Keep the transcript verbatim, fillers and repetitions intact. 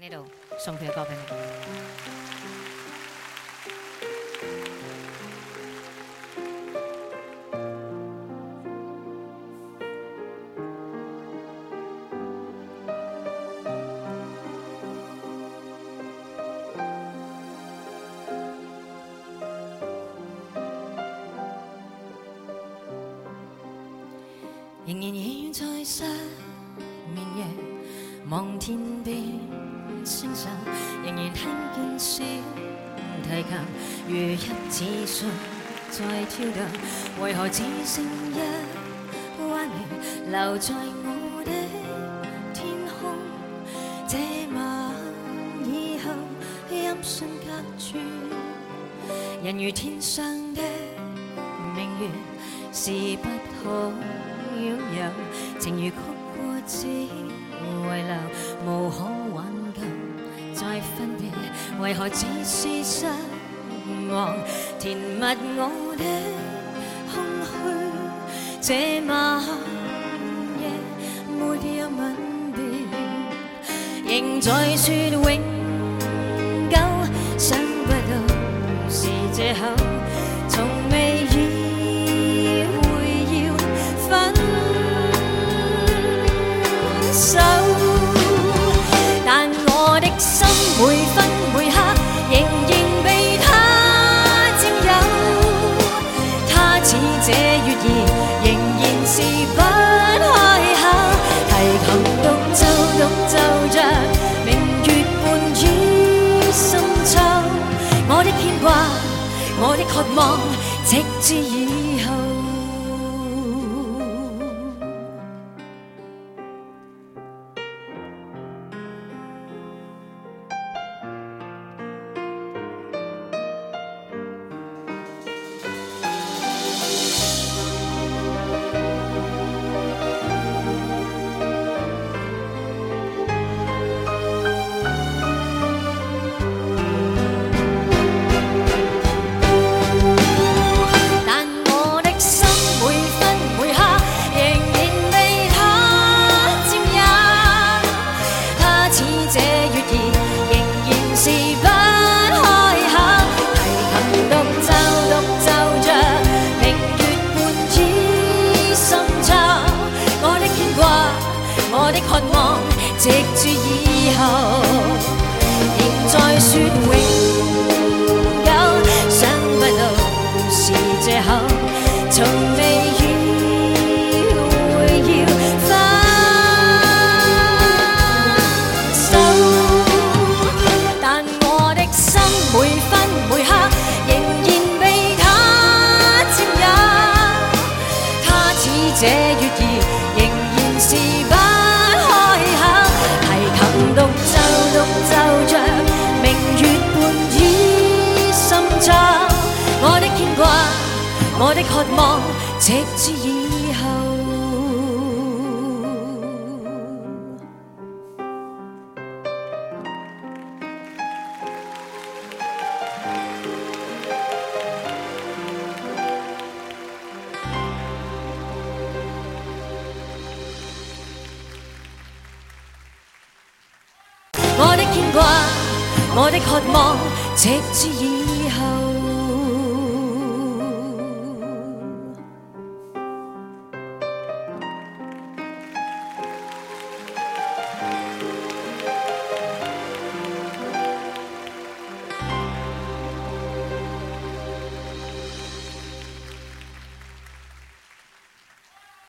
呢度送佢嘅歌俾你。 仍然依在失眠夜，望天邊星辰，仍然聽見小提琴如一指信在跳動，為何只剩一彎月留在我的天空？這晚以後音訊隔絕，人如天上的明月，是不可擁有，情如曲過只遺留，無可挽救再分別，為何只是失望填密我的空虛？這晚夜沒有吻別，仍在說永久，想不到是藉口，從未意會要分手，但我的心每分每刻仍然被他佔有，他似這月兒仍然是不開口，提琴獨奏獨奏着明月半倚深秋，我的牽掛我的渴望直至以後。我的渴望直至以後，仍在說永久，想不到是藉口，從未意會要分手，但我的心每分每刻仍然被他佔有，他似這月兒仍然是不獨奏獨奏着明月半倚深秋，我的牽掛我的渴望直至以後。我的牽掛，我的渴望，直至以